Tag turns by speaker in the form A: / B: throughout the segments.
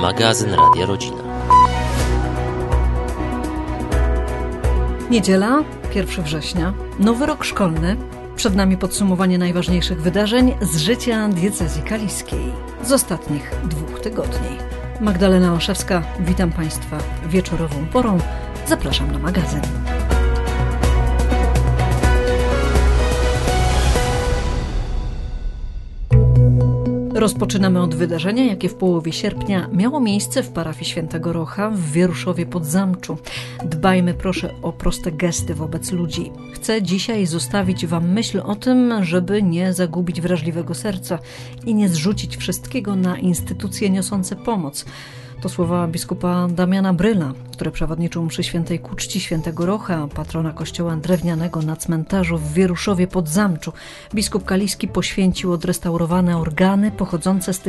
A: Magazyn Radia Rodzina.
B: Niedziela, 1 września, nowy rok szkolny. Przed nami podsumowanie najważniejszych wydarzeń z życia diecezji kaliskiej z ostatnich 2 tygodni. Magdalena Olszewska, witam Państwa wieczorową porą. Zapraszam na magazyn. Rozpoczynamy od wydarzenia, jakie w połowie sierpnia miało miejsce w parafii Świętego Rocha w Wieruszowie pod Zamczu. Dbajmy proszę o proste gesty wobec ludzi. Chcę dzisiaj zostawić Wam myśl o tym, żeby nie zagubić wrażliwego serca i nie zrzucić wszystkiego na instytucje niosące pomoc. To słowa biskupa Damiana Bryla, który przewodniczył mszy świętej ku czci Świętego Rocha, patrona kościoła drewnianego na cmentarzu w Wieruszowie pod Zamczu. Biskup kaliski poświęcił odrestaurowane organy pochodzące z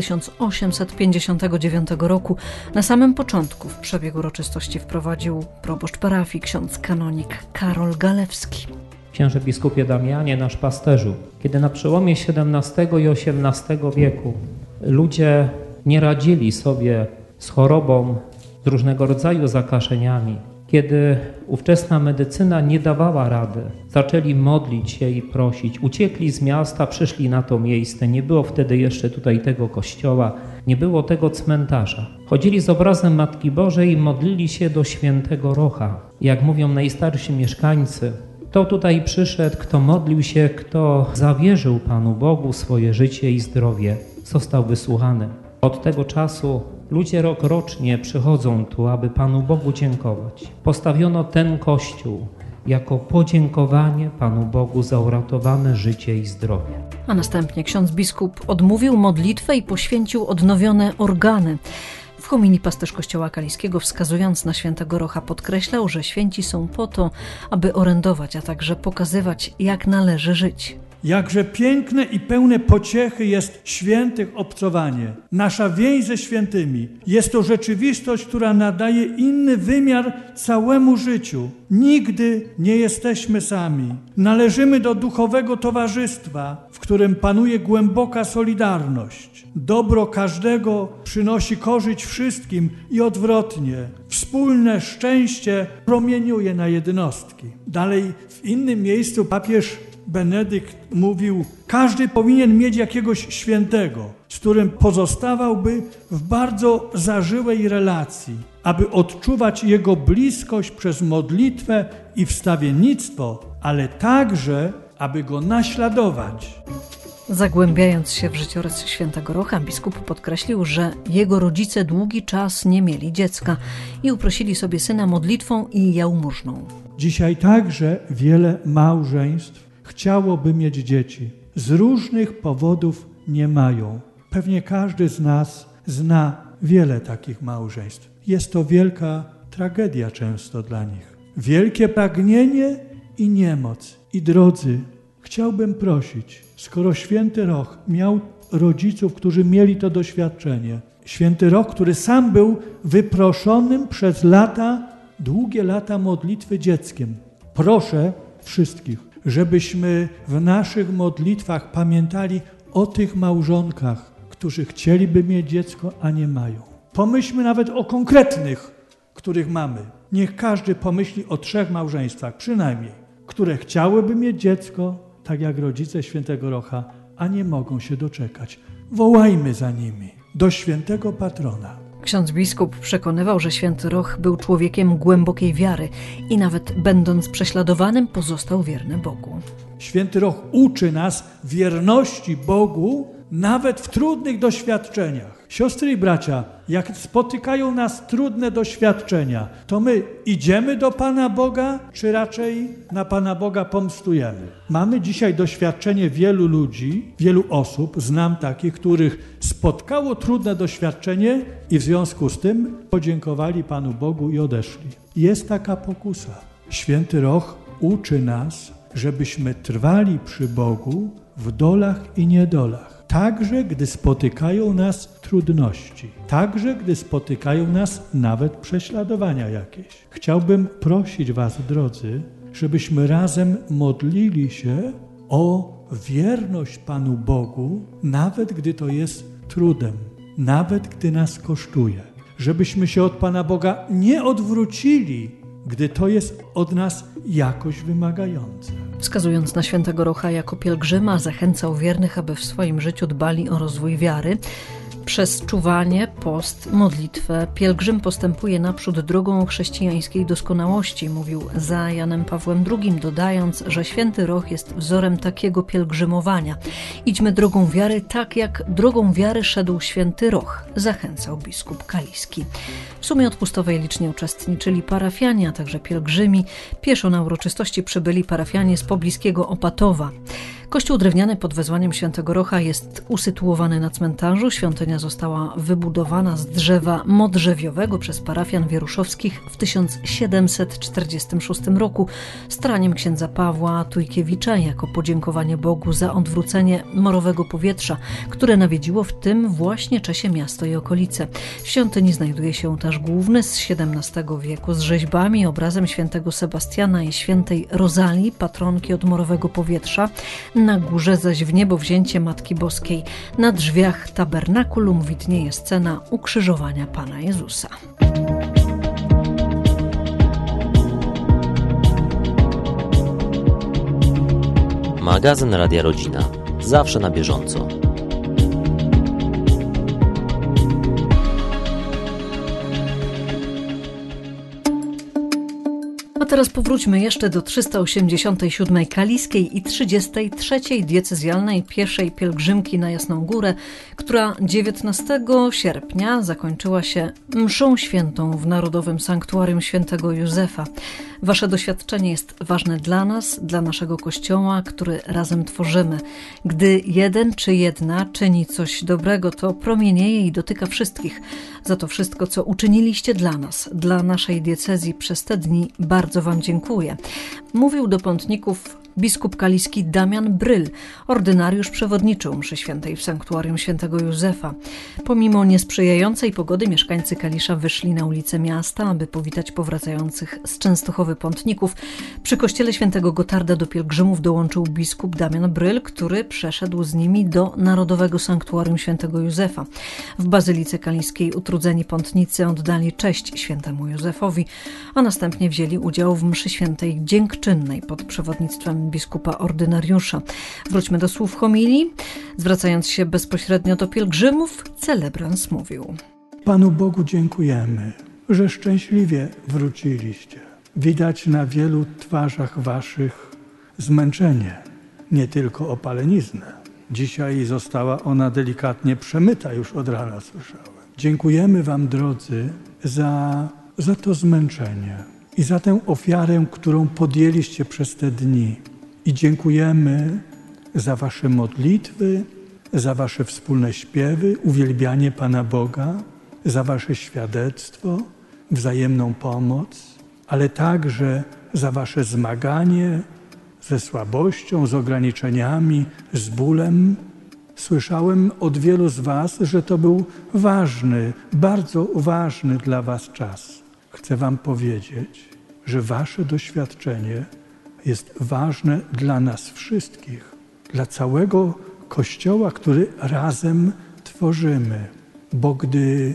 B: 1859 roku. Na samym początku w przebieg uroczystości wprowadził proboszcz parafii, ksiądz kanonik Karol Galewski.
C: Księże biskupie Damianie, nasz pasterzu, kiedy na przełomie XVII i XVIII wieku ludzie nie radzili sobie z chorobą, z różnego rodzaju zakażeniami, kiedy ówczesna medycyna nie dawała rady, zaczęli modlić się i prosić. Uciekli z miasta, przyszli na to miejsce. Nie było wtedy jeszcze tutaj tego kościoła, nie było tego cmentarza. Chodzili z obrazem Matki Bożej i modlili się do Świętego Rocha. Jak mówią najstarsi mieszkańcy, kto tutaj przyszedł, kto modlił się, kto zawierzył Panu Bogu swoje życie i zdrowie, został wysłuchany. Od tego czasu ludzie rokrocznie przychodzą tu, aby Panu Bogu dziękować. Postawiono ten kościół jako podziękowanie Panu Bogu za uratowane życie i zdrowie.
B: A następnie ksiądz biskup odmówił modlitwę i poświęcił odnowione organy. W homilii pasterz kościoła kaliskiego, wskazując na Świętego Rocha, podkreślał, że święci są po to, aby orędować, a także pokazywać, jak należy żyć.
D: Jakże piękne i pełne pociechy jest świętych obcowanie. Nasza więź ze świętymi jest to rzeczywistość, która nadaje inny wymiar całemu życiu. Nigdy nie jesteśmy sami. Należymy do duchowego towarzystwa, w którym panuje głęboka solidarność. Dobro każdego przynosi korzyść wszystkim i odwrotnie. Wspólne szczęście promieniuje na jednostki. Dalej w innym miejscu papież Benedykt mówił, każdy powinien mieć jakiegoś świętego, z którym pozostawałby w bardzo zażyłej relacji, aby odczuwać jego bliskość przez modlitwę i wstawiennictwo, ale także, aby go naśladować.
B: Zagłębiając się w życiorys Świętego Rocha, biskup podkreślił, że jego rodzice długi czas nie mieli dziecka i uprosili sobie syna modlitwą i jałmużną.
D: Dzisiaj także wiele małżeństw chciałoby mieć dzieci. Z różnych powodów nie mają. Pewnie każdy z nas zna wiele takich małżeństw. Jest to wielka tragedia często dla nich. Wielkie pragnienie i niemoc. I drodzy, chciałbym prosić, skoro Święty Roch miał rodziców, którzy mieli to doświadczenie. Święty Roch, który sam był wyproszonym przez lata, długie lata modlitwy dzieckiem. Proszę wszystkich, żebyśmy w naszych modlitwach pamiętali o tych małżonkach, którzy chcieliby mieć dziecko, a nie mają. Pomyślmy nawet o konkretnych, których mamy. Niech każdy pomyśli o 3 małżeństwach przynajmniej, które chciałyby mieć dziecko, tak jak rodzice Świętego Rocha, a nie mogą się doczekać. Wołajmy za nimi do świętego patrona.
B: Ksiądz biskup przekonywał, że Święty Roch był człowiekiem głębokiej wiary i nawet będąc prześladowanym pozostał wierny Bogu.
D: Święty Roch uczy nas wierności Bogu nawet w trudnych doświadczeniach. Siostry i bracia, jak spotykają nas trudne doświadczenia, to my idziemy do Pana Boga, czy raczej na Pana Boga pomstujemy? Mamy dzisiaj doświadczenie wielu ludzi, wielu osób, znam takich, których spotkało trudne doświadczenie i w związku z tym podziękowali Panu Bogu i odeszli. Jest taka pokusa. Święty Roch uczy nas, żebyśmy trwali przy Bogu w dolach i niedolach. Także gdy spotykają nas trudności, także gdy spotykają nas nawet prześladowania jakieś. Chciałbym prosić Was, drodzy, żebyśmy razem modlili się o wierność Panu Bogu, nawet gdy to jest trudem, nawet gdy nas kosztuje. żebyśmy się od Pana Boga nie odwrócili, gdy to jest od nas jakoś wymagające.
B: Wskazując na świętego Rocha jako pielgrzyma, zachęcał wiernych, aby w swoim życiu dbali o rozwój wiary. Przez czuwanie, post, modlitwę pielgrzym postępuje naprzód drogą chrześcijańskiej doskonałości, mówił za Janem Pawłem II, dodając, że święty Roch jest wzorem takiego pielgrzymowania. Idźmy drogą wiary tak, jak drogą wiary szedł święty Roch, zachęcał biskup kaliski. W sumie odpustowej licznie uczestniczyli parafianie, a także pielgrzymi. Pieszo na uroczystości przybyli parafianie z pobliskiego Opatowa. Kościół drewniany pod wezwaniem świętego Rocha jest usytuowany na cmentarzu. Świątynia została wybudowana z drzewa modrzewiowego przez parafian wieruszowskich w 1746 roku staraniem księdza Pawła Tujkiewicza jako podziękowanie Bogu za odwrócenie morowego powietrza, które nawiedziło w tym właśnie czasie miasto i okolice. W świątyni znajduje się ołtarz główny z XVII wieku z rzeźbami, obrazem świętego Sebastiana i świętej Rozalii, patronki od morowego powietrza. Na górze zaś w niebo wzięcie Matki Boskiej. Na drzwiach tabernakulum widnieje scena ukrzyżowania Pana Jezusa.
A: Magazyn Radia Rodzina. Zawsze na bieżąco.
B: A teraz powróćmy jeszcze do 387. kaliskiej i 33. diecezjalnej pieszej pielgrzymki na Jasną Górę, która 19 sierpnia zakończyła się mszą świętą w Narodowym Sanktuarium Świętego Józefa. Wasze doświadczenie jest ważne dla nas, dla naszego Kościoła, który razem tworzymy. Gdy jeden czy jedna czyni coś dobrego, to promienieje i dotyka wszystkich. Za to wszystko, co uczyniliście dla nas, dla naszej diecezji przez te dni, bardzo Wam dziękuję. Mówił do pątników biskup kaliski Damian Bryl, ordynariusz przewodniczy mszy świętej w Sanktuarium Świętego Józefa. Pomimo niesprzyjającej pogody mieszkańcy Kalisza wyszli na ulice miasta, aby powitać powracających z Częstochowy pątników. Przy kościele Świętego Gotarda do pielgrzymów dołączył biskup Damian Bryl, który przeszedł z nimi do Narodowego Sanktuarium Świętego Józefa. W Bazylice Kaliskiej utrudzeni pątnicy oddali cześć świętemu Józefowi, a następnie wzięli udział w mszy świętej dziękczynnej pod przewodnictwem biskupa ordynariusza. Wróćmy do słów homilii. Zwracając się bezpośrednio do pielgrzymów, celebrans mówił:
D: Panu Bogu dziękujemy, że szczęśliwie wróciliście. Widać na wielu twarzach waszych zmęczenie, nie tylko opaleniznę. Dzisiaj została ona delikatnie przemyta, już od rana słyszałem. Dziękujemy wam, drodzy, za to zmęczenie i za tę ofiarę, którą podjęliście przez te dni. I dziękujemy za wasze modlitwy, za wasze wspólne śpiewy, uwielbianie Pana Boga, za wasze świadectwo, wzajemną pomoc, ale także za wasze zmaganie ze słabością, z ograniczeniami, z bólem. Słyszałem od wielu z was, że to był ważny, bardzo ważny dla was czas. Chcę wam powiedzieć, że wasze doświadczenie jest ważne dla nas wszystkich, dla całego Kościoła, który razem tworzymy. Bo gdy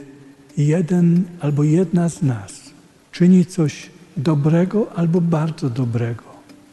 D: jeden albo jedna z nas czyni coś dobrego albo bardzo dobrego,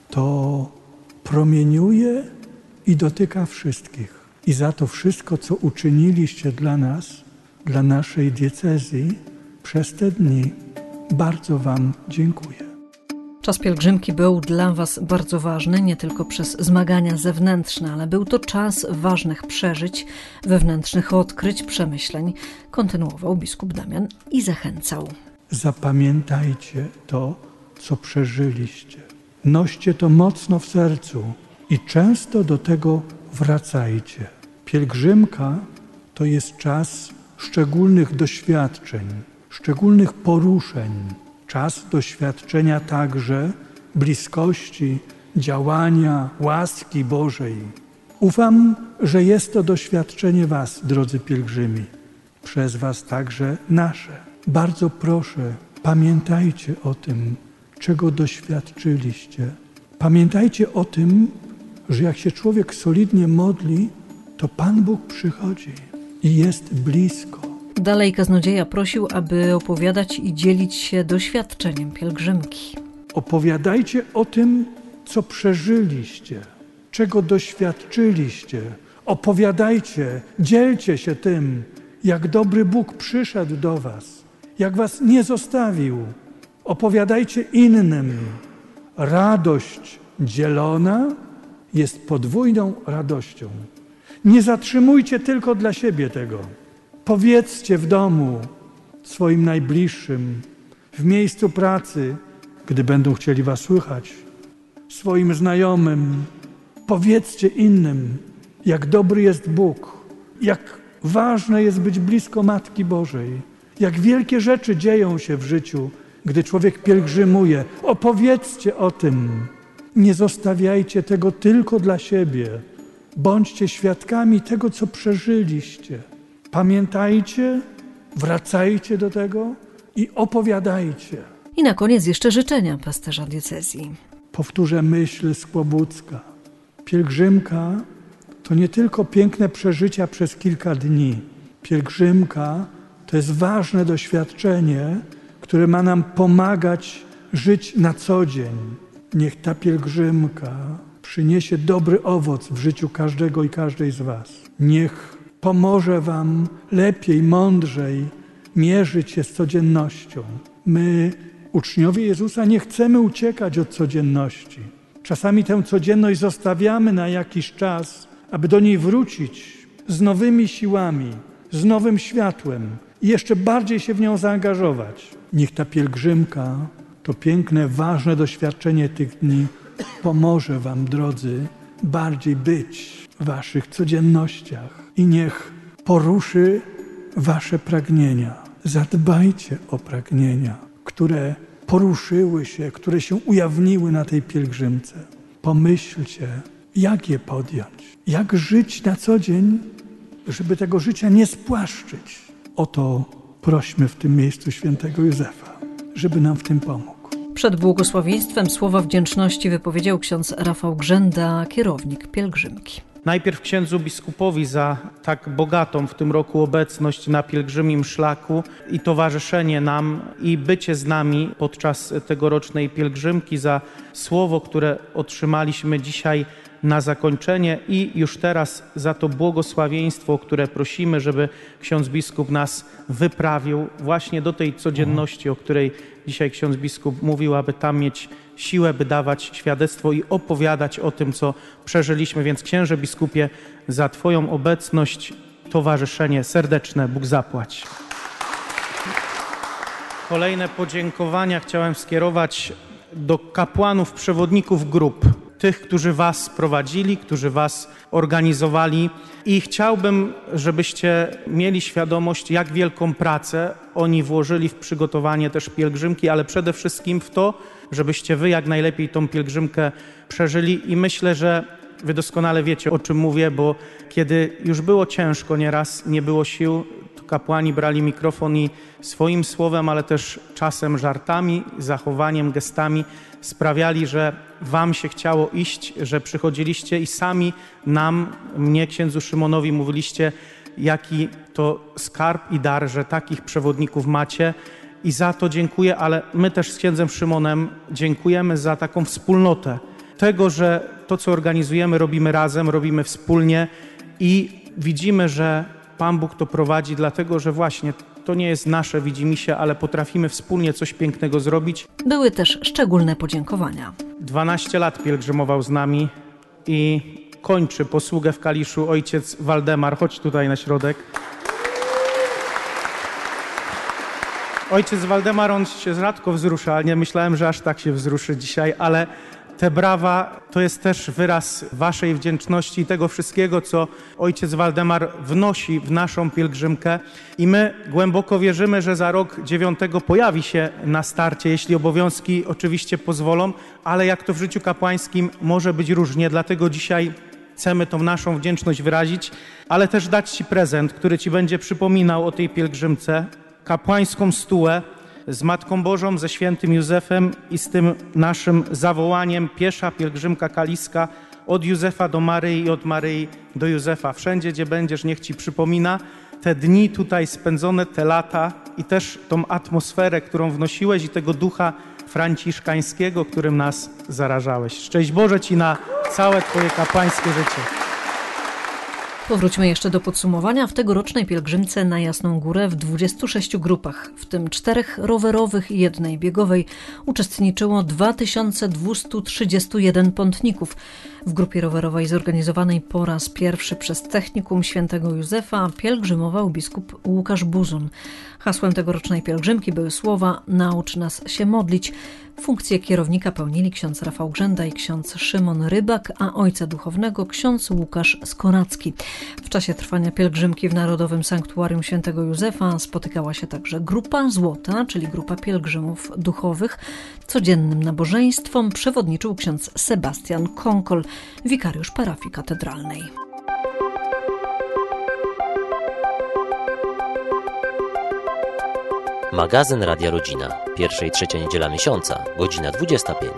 D: to promieniuje i dotyka wszystkich. I za to wszystko, co uczyniliście dla nas, dla naszej diecezji przez te dni, bardzo wam dziękuję.
B: Czas pielgrzymki był dla was bardzo ważny, nie tylko przez zmagania zewnętrzne, ale był to czas ważnych przeżyć, wewnętrznych odkryć, przemyśleń. Kontynuował biskup Damian i zachęcał.
D: Zapamiętajcie to, co przeżyliście. Noście to mocno w sercu i często do tego wracajcie. Pielgrzymka to jest czas szczególnych doświadczeń, szczególnych poruszeń, czas doświadczenia także bliskości, działania, łaski Bożej. Ufam, że jest to doświadczenie was, drodzy pielgrzymi, przez was także nasze. Bardzo proszę, pamiętajcie o tym, czego doświadczyliście. Pamiętajcie o tym, że jak się człowiek solidnie modli, to Pan Bóg przychodzi i jest blisko.
B: Dalej kaznodzieja prosił, aby opowiadać i dzielić się doświadczeniem pielgrzymki.
D: Opowiadajcie o tym, co przeżyliście, czego doświadczyliście. Opowiadajcie, dzielcie się tym, jak dobry Bóg przyszedł do was, jak was nie zostawił. Opowiadajcie innym. Radość dzielona jest podwójną radością. Nie zatrzymujcie tylko dla siebie tego. Powiedzcie w domu swoim najbliższym, w miejscu pracy, gdy będą chcieli was słychać, swoim znajomym. Powiedzcie innym, jak dobry jest Bóg, jak ważne jest być blisko Matki Bożej, jak wielkie rzeczy dzieją się w życiu, gdy człowiek pielgrzymuje. Opowiedzcie o tym. Nie zostawiajcie tego tylko dla siebie. Bądźcie świadkami tego, co przeżyliście. Pamiętajcie, wracajcie do tego i opowiadajcie.
B: I na koniec jeszcze życzenia pasterza diecezji.
D: Powtórzę myśl Skłobucka. Pielgrzymka to nie tylko piękne przeżycia przez kilka dni. Pielgrzymka to jest ważne doświadczenie, które ma nam pomagać żyć na co dzień. Niech ta pielgrzymka przyniesie dobry owoc w życiu każdego i każdej z was. Niech pomoże wam lepiej, mądrzej mierzyć się z codziennością. My, uczniowie Jezusa, nie chcemy uciekać od codzienności. Czasami tę codzienność zostawiamy na jakiś czas, aby do niej wrócić z nowymi siłami, z nowym światłem i jeszcze bardziej się w nią zaangażować. Niech ta pielgrzymka, to piękne, ważne doświadczenie tych dni pomoże wam, drodzy, bardziej być w waszych codziennościach i niech poruszy wasze pragnienia. Zadbajcie o pragnienia, które poruszyły się, które się ujawniły na tej pielgrzymce. Pomyślcie, jak je podjąć, jak żyć na co dzień, żeby tego życia nie spłaszczyć. O to prośmy w tym miejscu świętego Józefa, żeby nam w tym pomógł.
B: Przed błogosławieństwem słowa wdzięczności wypowiedział ksiądz Rafał Grzęda, kierownik pielgrzymki.
E: Najpierw księdzu biskupowi za tak bogatą w tym roku obecność na pielgrzymim szlaku i towarzyszenie nam i bycie z nami podczas tegorocznej pielgrzymki, za słowo, które otrzymaliśmy dzisiaj na zakończenie i już teraz za to błogosławieństwo, o które prosimy, żeby ksiądz biskup nas wyprawił właśnie do tej codzienności, o której dzisiaj ksiądz biskup mówił, aby tam mieć siłę, by dawać świadectwo i opowiadać o tym, co przeżyliśmy. Więc księże biskupie, za Twoją obecność, towarzyszenie serdeczne Bóg zapłać. Kolejne podziękowania chciałem skierować do kapłanów, przewodników grup, tych, którzy was prowadzili, którzy was organizowali i chciałbym, żebyście mieli świadomość, jak wielką pracę oni włożyli w przygotowanie też pielgrzymki, ale przede wszystkim w to, żebyście wy jak najlepiej tą pielgrzymkę przeżyli i myślę, że wy doskonale wiecie, o czym mówię, bo kiedy już było ciężko nieraz, nie było sił, to kapłani brali mikrofon i swoim słowem, ale też czasem żartami, zachowaniem, gestami sprawiali, że wam się chciało iść, że przychodziliście i sami mnie, księdzu Szymonowi, mówiliście, jaki to skarb i dar, że takich przewodników macie i za to dziękuję, ale my też z księdzem Szymonem dziękujemy za taką wspólnotę tego, że to, co organizujemy, robimy razem, robimy wspólnie i widzimy, że Pan Bóg to prowadzi, dlatego że właśnie to nie jest nasze widzimisię, ale potrafimy wspólnie coś pięknego zrobić.
B: Były też szczególne podziękowania.
E: 12 lat pielgrzymował z nami i kończy posługę w Kaliszu ojciec Waldemar. Chodź tutaj na środek. Ojciec Waldemar, on się rzadko wzrusza, nie myślałem, że aż tak się wzruszy dzisiaj, ale te brawa to jest też wyraz waszej wdzięczności i tego wszystkiego, co ojciec Waldemar wnosi w naszą pielgrzymkę. I my głęboko wierzymy, że za rok 9 pojawi się na starcie, jeśli obowiązki oczywiście pozwolą, ale jak to w życiu kapłańskim może być różnie, dlatego dzisiaj chcemy tą naszą wdzięczność wyrazić, ale też dać ci prezent, który ci będzie przypominał o tej pielgrzymce, kapłańską stułę z Matką Bożą, ze świętym Józefem i z tym naszym zawołaniem piesza pielgrzymka kaliska od Józefa do Maryi i od Maryi do Józefa. Wszędzie, gdzie będziesz, niech ci przypomina te dni tutaj spędzone, te lata i też tą atmosferę, którą wnosiłeś i tego ducha franciszkańskiego, którym nas zarażałeś. Szczęść Boże Ci na całe Twoje kapłańskie życie.
B: Powróćmy jeszcze do podsumowania. W tegorocznej pielgrzymce na Jasną Górę w 26 grupach, w tym 4 rowerowych i 1 biegowej, uczestniczyło 2231 pątników. W grupie rowerowej zorganizowanej po raz pierwszy przez Technikum Świętego Józefa pielgrzymował biskup Łukasz Buzun. Hasłem tegorocznej pielgrzymki były słowa „Naucz nas się modlić”. Funkcję kierownika pełnili ksiądz Rafał Grzęda i ksiądz Szymon Rybak, a ojca duchownego ksiądz Łukasz Skoracki. W czasie trwania pielgrzymki w Narodowym Sanktuarium Świętego Józefa spotykała się także Grupa Złota, czyli grupa pielgrzymów duchowych. Codziennym nabożeństwom przewodniczył ksiądz Sebastian Konkol, wikariusz parafii katedralnej.
A: Magazyn Radia Rodzina. Pierwsza i trzecia niedziela miesiąca, godzina 25.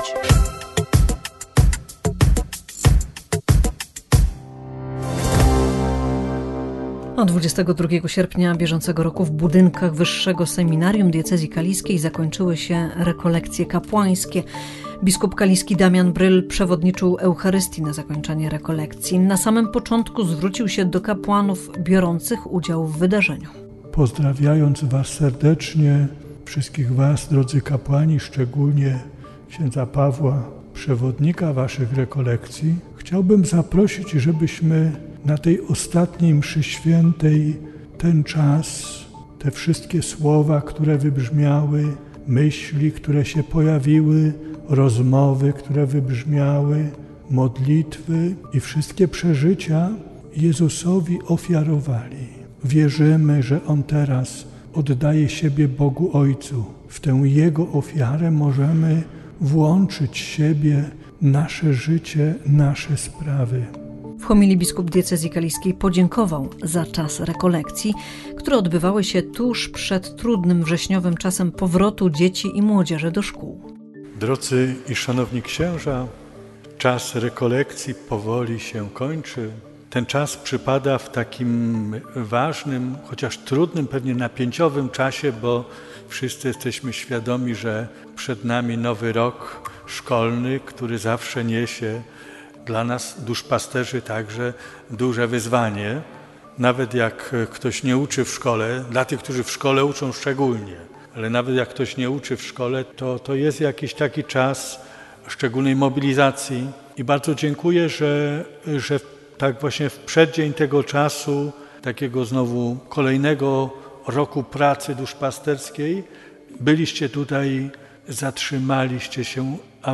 B: Od 22 sierpnia bieżącego roku w budynkach Wyższego Seminarium Diecezji Kaliskiej zakończyły się rekolekcje kapłańskie. Biskup kaliski Damian Bryl przewodniczył Eucharystii na zakończenie rekolekcji. Na samym początku zwrócił się do kapłanów biorących udział w wydarzeniu.
D: Pozdrawiając Was serdecznie, wszystkich Was, drodzy kapłani, szczególnie księdza Pawła, przewodnika Waszych rekolekcji, chciałbym zaprosić, żebyśmy na tej ostatniej mszy świętej ten czas, te wszystkie słowa, które wybrzmiały, myśli, które się pojawiły, rozmowy, które wybrzmiały, modlitwy i wszystkie przeżycia Jezusowi ofiarowali. Wierzymy, że On teraz oddaje siebie Bogu Ojcu. W tę Jego ofiarę możemy włączyć siebie, nasze życie, nasze sprawy.
B: W homilii biskup diecezji kaliskiej podziękował za czas rekolekcji, które odbywały się tuż przed trudnym wrześniowym czasem powrotu dzieci i młodzieży do szkół.
F: Drodzy i szanowni księża, czas rekolekcji powoli się kończy. Ten czas przypada w takim ważnym, chociaż trudnym, pewnie napięciowym czasie, bo wszyscy jesteśmy świadomi, że przed nami nowy rok szkolny, który zawsze niesie dla nas, duszpasterzy, także duże wyzwanie. Nawet jak ktoś nie uczy w szkole, dla tych, którzy w szkole uczą szczególnie, ale nawet jak ktoś nie uczy w szkole, to jest jakiś taki czas szczególnej mobilizacji. I bardzo dziękuję, że tak właśnie w przeddzień tego czasu, takiego znowu kolejnego roku pracy duszpasterskiej, byliście tutaj, zatrzymaliście się,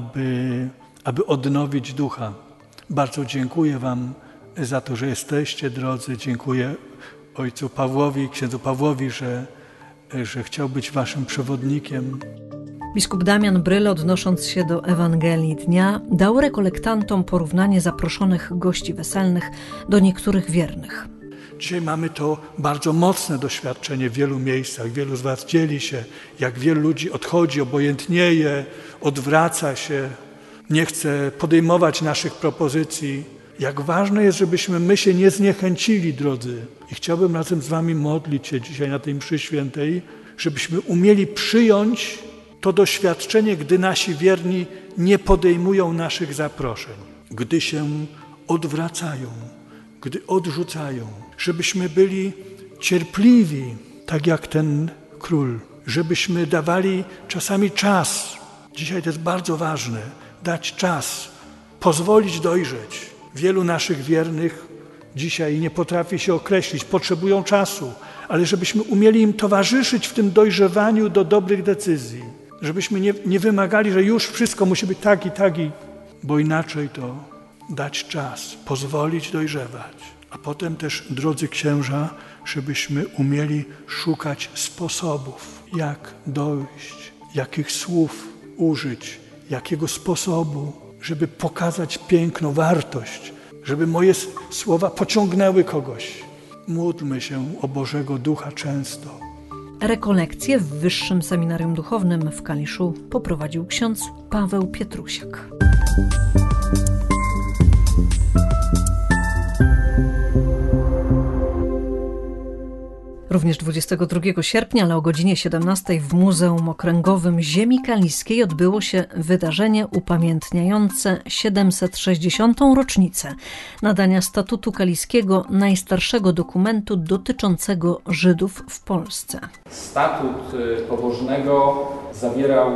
F: aby odnowić ducha. Bardzo dziękuję Wam za to, że jesteście, drodzy. Dziękuję ojcu Pawłowi, księdzu Pawłowi, że chciał być Waszym przewodnikiem.
B: Biskup Damian Bryl, odnosząc się do Ewangelii Dnia, dał rekolektantom porównanie zaproszonych gości weselnych do niektórych wiernych.
D: Dzisiaj mamy to bardzo mocne doświadczenie w wielu miejscach. Wielu z Was dzieli się, jak wielu ludzi odchodzi, obojętnieje, odwraca się, nie chce podejmować naszych propozycji. Jak ważne jest, żebyśmy my się nie zniechęcili, drodzy. I chciałbym razem z Wami modlić się dzisiaj na tej mszy świętej, żebyśmy umieli przyjąć to doświadczenie, gdy nasi wierni nie podejmują naszych zaproszeń, gdy się odwracają, gdy odrzucają, żebyśmy byli cierpliwi, tak jak ten król, żebyśmy dawali czasami czas. Dzisiaj to jest bardzo ważne, dać czas, pozwolić dojrzeć. Wielu naszych wiernych dzisiaj nie potrafi się określić, potrzebują czasu, ale żebyśmy umieli im towarzyszyć w tym dojrzewaniu do dobrych decyzji. Żebyśmy nie wymagali, że już wszystko musi być tak, bo inaczej to dać czas, pozwolić dojrzewać. A potem też, drodzy księża, żebyśmy umieli szukać sposobów, jak dojść, jakich słów użyć, jakiego sposobu, żeby pokazać piękno, wartość, żeby moje słowa pociągnęły kogoś. Módlmy się o Bożego Ducha często.
B: Rekolekcję w Wyższym Seminarium Duchownym w Kaliszu poprowadził ksiądz Paweł Pietrusiak. Również 22 sierpnia, ale o godzinie 17 w Muzeum Okręgowym Ziemi Kaliskiej odbyło się wydarzenie upamiętniające 760. rocznicę nadania statutu kaliskiego, najstarszego dokumentu dotyczącego Żydów w Polsce.
G: Statut pobożnego zawierał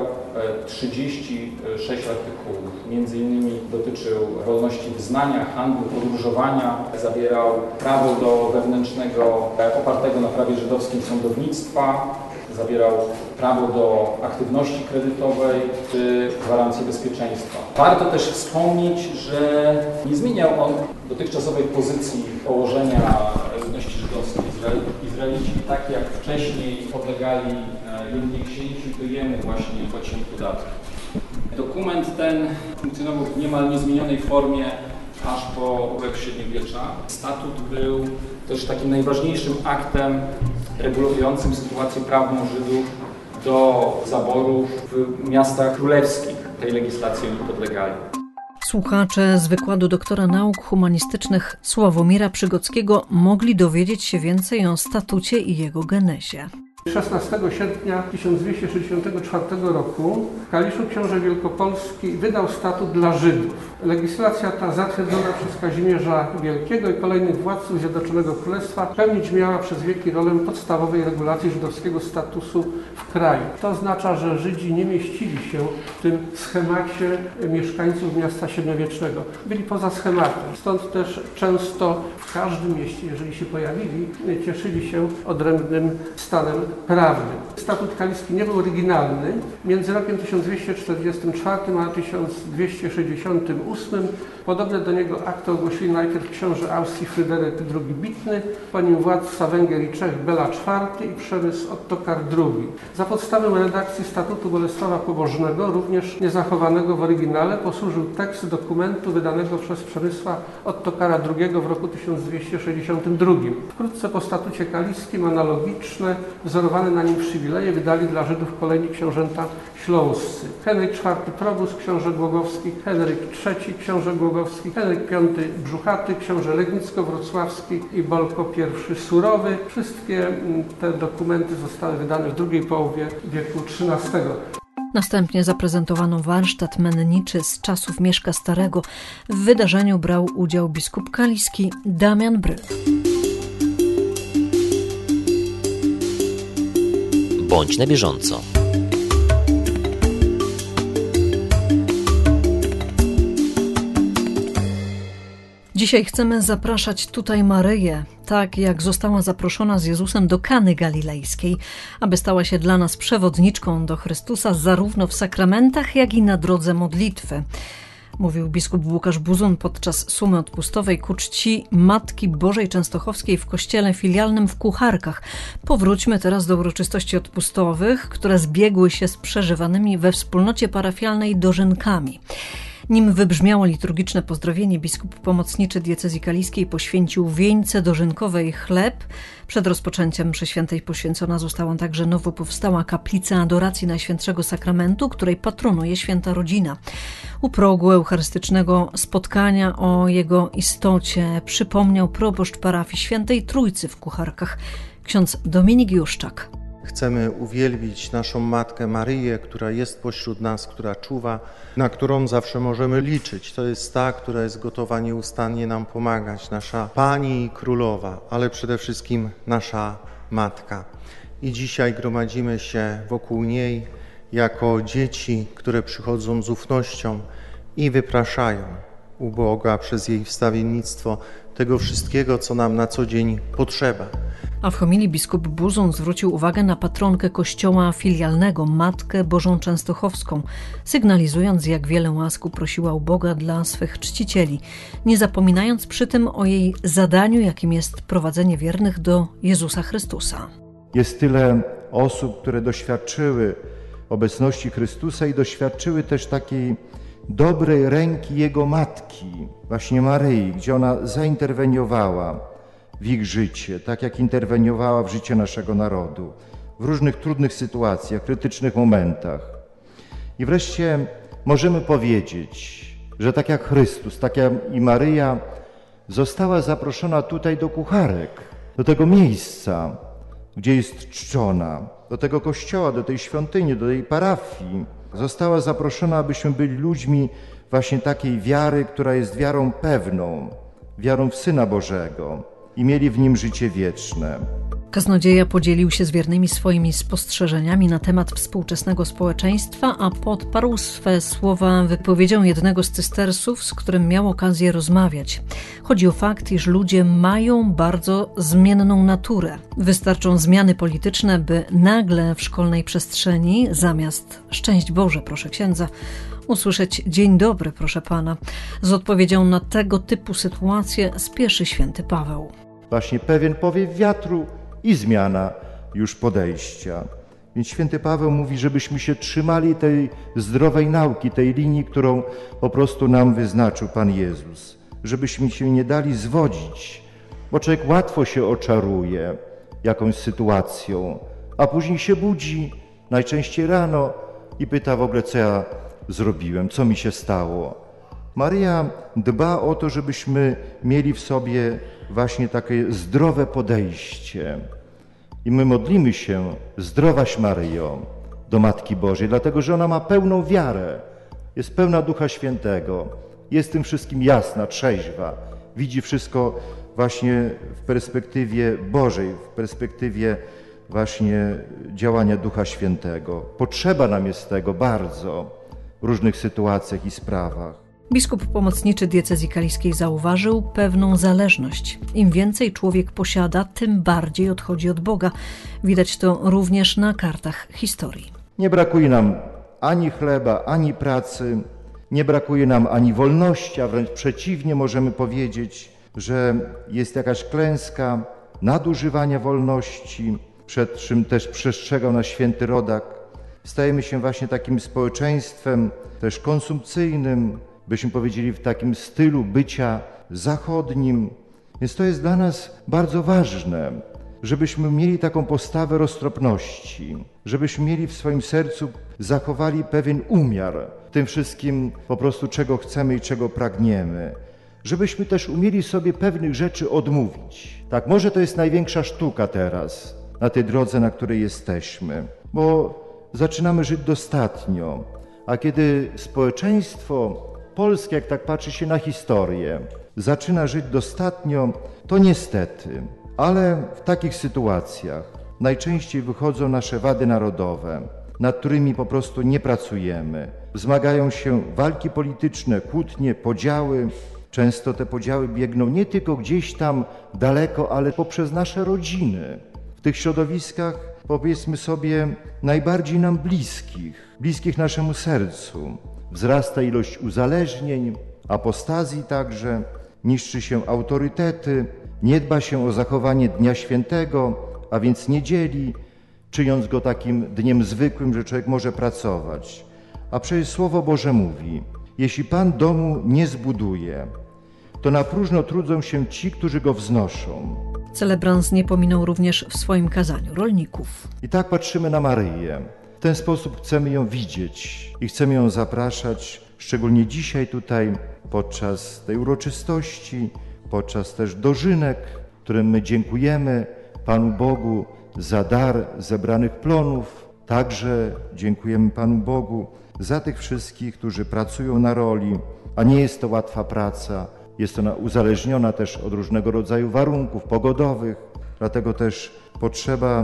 G: 36 artykułów. Między innymi dotyczył wolności wyznania, handlu, podróżowania. Zawierał prawo do wewnętrznego, opartego na prawie żydowskim sądownictwa. Zawierał prawo do aktywności kredytowej czy gwarancję bezpieczeństwa. Warto też wspomnieć, że nie zmieniał on dotychczasowej pozycji położenia ludności żydowskiej. Izraelici, tak jak wcześniej podlegali jedynie księciu, to jemu właśnie płacili podatki. Dokument ten funkcjonował w niemal niezmienionej formie aż po upływ średniowiecza. Statut był też takim najważniejszym aktem regulującym sytuację prawną Żydów do zaborów w miastach królewskich. Tej legislacji oni podlegali.
B: Słuchacze z wykładu doktora nauk humanistycznych Sławomira Przygockiego mogli dowiedzieć się więcej o statucie i jego genezie.
H: 16 sierpnia 1264 roku w Kaliszu książę Wielkopolski wydał statut dla Żydów. Legislacja ta zatwierdzona przez Kazimierza Wielkiego i kolejnych władców Zjednoczonego Królestwa pełnić miała przez wieki rolę podstawowej regulacji żydowskiego statusu w kraju. To oznacza, że Żydzi nie mieścili się w tym schemacie mieszkańców miasta średniowiecznego. Byli poza schematem. Stąd też często w każdym mieście, jeżeli się pojawili, cieszyli się odrębnym stanem prawnym. Statut kaliski nie był oryginalny. Między rokiem 1244 a 1268 podobne do niego akty ogłosili najpierw książę Austrii Fryderyk II Bitny, po nim władca Węgier i Czech Bela IV i przemysł Ottokar II. Za podstawę redakcji statutu Bolesława Pobożnego, również niezachowanego w oryginale, posłużył tekst dokumentu wydanego przez Przemysła Ottokara II w roku 1262. Wkrótce po statucie kaliskim analogiczne, wzorowane na nim przywileje wydali dla Żydów kolejni książęta śląscy. Henryk IV Probus, książę Głogowski, Henryk III książę Głogowski, Henryk V Brzuchaty, książę Legnicko-Wrocławski i Bolko I Surowy. Wszystkie te dokumenty zostały wydane w drugiej połowie wieku XIII.
B: Następnie zaprezentowano warsztat menniczy z czasów Mieszka Starego. W wydarzeniu brał udział biskup kaliski Damian Bryl.
A: Bądź na bieżąco.
B: Dzisiaj chcemy zapraszać tutaj Maryję, tak jak została zaproszona z Jezusem do Kany Galilejskiej, aby stała się dla nas przewodniczką do Chrystusa zarówno w sakramentach, jak i na drodze modlitwy. Mówił biskup Łukasz Buzun podczas sumy odpustowej ku czci Matki Bożej Częstochowskiej w kościele filialnym w Kucharkach. Powróćmy teraz do uroczystości odpustowych, które zbiegły się z przeżywanymi we wspólnocie parafialnej dożynkami. Nim wybrzmiało liturgiczne pozdrowienie, biskup pomocniczy diecezji kaliskiej poświęcił wieńce dożynkowe i chleb. Przed rozpoczęciem mszy świętej poświęcona została także nowo powstała kaplica adoracji Najświętszego Sakramentu, której patronuje Święta Rodzina. U progu eucharystycznego spotkania o jego istocie przypomniał proboszcz parafii Świętej Trójcy w Kucharkach, ksiądz Dominik Juszczak.
I: Chcemy uwielbić naszą Matkę Maryję, która jest pośród nas, która czuwa, na którą zawsze możemy liczyć. To jest ta, która jest gotowa nieustannie nam pomagać. Nasza Pani i Królowa, ale przede wszystkim nasza Matka. I dzisiaj gromadzimy się wokół niej jako dzieci, które przychodzą z ufnością i wypraszają u Boga przez jej wstawiennictwo tego wszystkiego, co nam na co dzień potrzeba.
B: A w homilii biskup Buzun zwrócił uwagę na patronkę kościoła filialnego, Matkę Bożą Częstochowską, sygnalizując, jak wiele łask prosiła u Boga dla swych czcicieli, nie zapominając przy tym o jej zadaniu, jakim jest prowadzenie wiernych do Jezusa Chrystusa.
J: Jest tyle osób, które doświadczyły obecności Chrystusa i doświadczyły też takiej dobrej ręki Jego Matki, właśnie Maryi, gdzie ona zainterweniowała w ich życie, tak jak interweniowała w życie naszego narodu, w różnych trudnych sytuacjach, krytycznych momentach. I wreszcie możemy powiedzieć, że tak jak Chrystus, tak jak i Maryja została zaproszona tutaj do Kucharek, do tego miejsca, gdzie jest czczona, do tego kościoła, do tej świątyni, do tej parafii. Została zaproszona, abyśmy byli ludźmi właśnie takiej wiary, która jest wiarą pewną, wiarą w Syna Bożego i mieli w Nim życie wieczne.
B: Kaznodzieja podzielił się z wiernymi swoimi spostrzeżeniami na temat współczesnego społeczeństwa, a podparł swe słowa wypowiedzią jednego z cystersów, z którym miał okazję rozmawiać. Chodzi o fakt, iż ludzie mają bardzo zmienną naturę. Wystarczą zmiany polityczne, by nagle w szkolnej przestrzeni zamiast „Szczęść Boże, proszę księdza” usłyszeć „Dzień dobry, proszę pana”. Z odpowiedzią na tego typu sytuacje spieszy święty Paweł.
J: Właśnie pewien powiew wiatru i zmiana już podejścia. Więc święty Paweł mówi, żebyśmy się trzymali tej zdrowej nauki, tej linii, którą po prostu nam wyznaczył Pan Jezus. Żebyśmy się nie dali zwodzić, bo człowiek łatwo się oczaruje jakąś sytuacją, a później się budzi, najczęściej rano i pyta w ogóle, co ja zrobiłem, co mi się stało. Maryja dba o to, żebyśmy mieli w sobie właśnie takie zdrowe podejście. I my modlimy się, zdrowaś Maryjo, do Matki Bożej, dlatego że ona ma pełną wiarę, jest pełna Ducha Świętego, jest tym wszystkim jasna, trzeźwa, widzi wszystko właśnie w perspektywie Bożej, w perspektywie właśnie działania Ducha Świętego. Potrzeba nam jest tego bardzo w różnych sytuacjach i sprawach.
B: Biskup pomocniczy diecezji kaliskiej zauważył pewną zależność. Im więcej człowiek posiada, tym bardziej odchodzi od Boga. Widać to również na kartach historii.
J: Nie brakuje nam ani chleba, ani pracy, nie brakuje nam ani wolności, a wręcz przeciwnie możemy powiedzieć, że jest jakaś klęska nadużywania wolności, przed czym też przestrzegał nas święty Rodak. Stajemy się właśnie takim społeczeństwem też konsumpcyjnym, byśmy powiedzieli w takim stylu bycia zachodnim. Więc to jest dla nas bardzo ważne, żebyśmy mieli taką postawę roztropności, żebyśmy mieli w swoim sercu, zachowali pewien umiar w tym wszystkim po prostu, czego chcemy i czego pragniemy. Żebyśmy też umieli sobie pewnych rzeczy odmówić. Tak, może to jest największa sztuka teraz, na tej drodze, na której jesteśmy, bo zaczynamy żyć dostatnio, a kiedy społeczeństwo polskie, jak tak patrzy się na historię, zaczyna żyć dostatnio, to niestety, ale w takich sytuacjach najczęściej wychodzą nasze wady narodowe, nad którymi po prostu nie pracujemy. Wzmagają się walki polityczne, kłótnie, podziały. Często te podziały biegną nie tylko gdzieś tam daleko, ale poprzez nasze rodziny. W tych środowiskach, powiedzmy sobie, najbardziej nam bliskich naszemu sercu. Wzrasta ilość uzależnień, apostazji także, niszczy się autorytety, nie dba się o zachowanie Dnia Świętego, a więc niedzieli, czyniąc go takim dniem zwykłym, że człowiek może pracować. A przecież Słowo Boże mówi, jeśli Pan domu nie zbuduje, to na próżno trudzą się ci, którzy go wznoszą.
B: Celebrans nie pominął również w swoim kazaniu rolników.
J: I tak patrzymy na Maryję. W ten sposób chcemy ją widzieć i chcemy ją zapraszać, szczególnie dzisiaj tutaj, podczas tej uroczystości, podczas też dożynek, którym my dziękujemy Panu Bogu za dar zebranych plonów. Także dziękujemy Panu Bogu za tych wszystkich, którzy pracują na roli, a nie jest to łatwa praca. Jest ona uzależniona też od różnego rodzaju warunków pogodowych, dlatego też potrzeba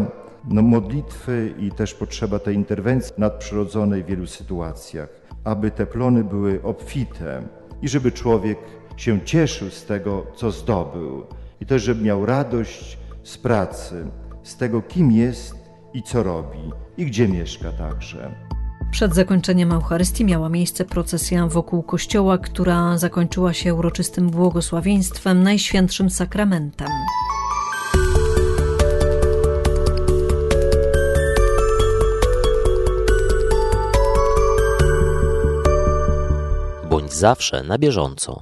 J: modlitwy i też potrzeba tej interwencji nadprzyrodzonej w wielu sytuacjach, aby te plony były obfite i żeby człowiek się cieszył z tego, co zdobył i też żeby miał radość z pracy, z tego, kim jest i co robi i gdzie mieszka także.
B: Przed zakończeniem Eucharystii miała miejsce procesja wokół kościoła, która zakończyła się uroczystym błogosławieństwem Najświętszym Sakramentem.
A: Bądź zawsze na bieżąco.